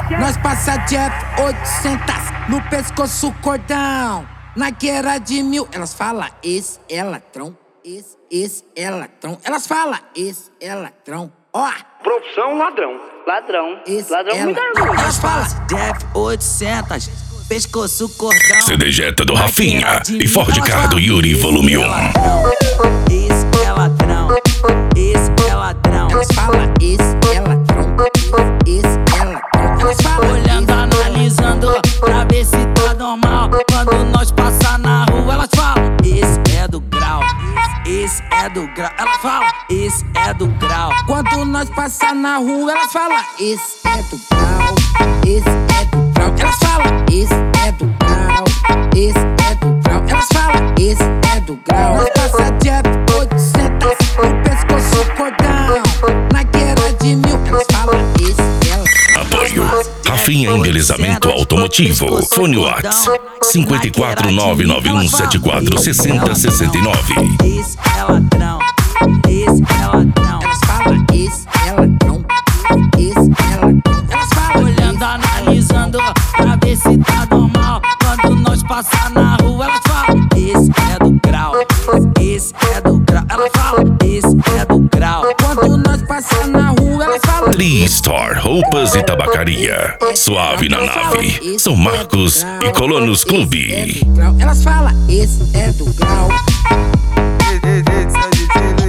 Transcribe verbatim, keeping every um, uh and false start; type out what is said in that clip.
Nós passa de F oitocentos no pescoço cordão. Na guerra de mil, elas falam esse é ladrão, esse, esse é ladrão. Elas falam esse é ladrão. Ó, profissão ladrão. Ladrão. esse Ladrão é muito ladrão. orgulho. Elas falam De F oitocentos, pescoço cordão. C D J do Rafinha e Ford Ka do Yuri Volume um. Esse é ladrão, esse é ladrão. Elas falam esse é ladrão, esse é ladrão. Elas falam Olhando, analisando, pra ver se tá normal. Quando nós passar na rua, elas falam esse é do grau, esse é do grau. Elas falam esse é do grau. Quando nós passar na rua, elas falam esse é do grau, esse é do grau. Elas falam esse é do grau, esse é do grau. Elas falam esse é do grau. Nós passa de F oitocentos no pescoço cordão. Na guerra de mil, elas falam esse é ladrão. Apoio Rafinha Embelezamento Automotivo. Fone Whats cinco quatro nove nove um sete quatro seis zero seis nove. Esse é ladrão, esse é ladrão. Elas falam esse é ladrão, esse é ladrão. Elas falam Olhando, analisando, pra ver se tá normal. Quando nós passar na rua, elas falam esse é do grau, esse é do grau. Elas falam esse é do grau. quando nós passar na rua, elas falam Tri-Store Roupas e Tabacaria. Suave na nave. São Marcos e Colonos esse é Clube. do grau. Elas falam esse é do grau. Esse é do grau.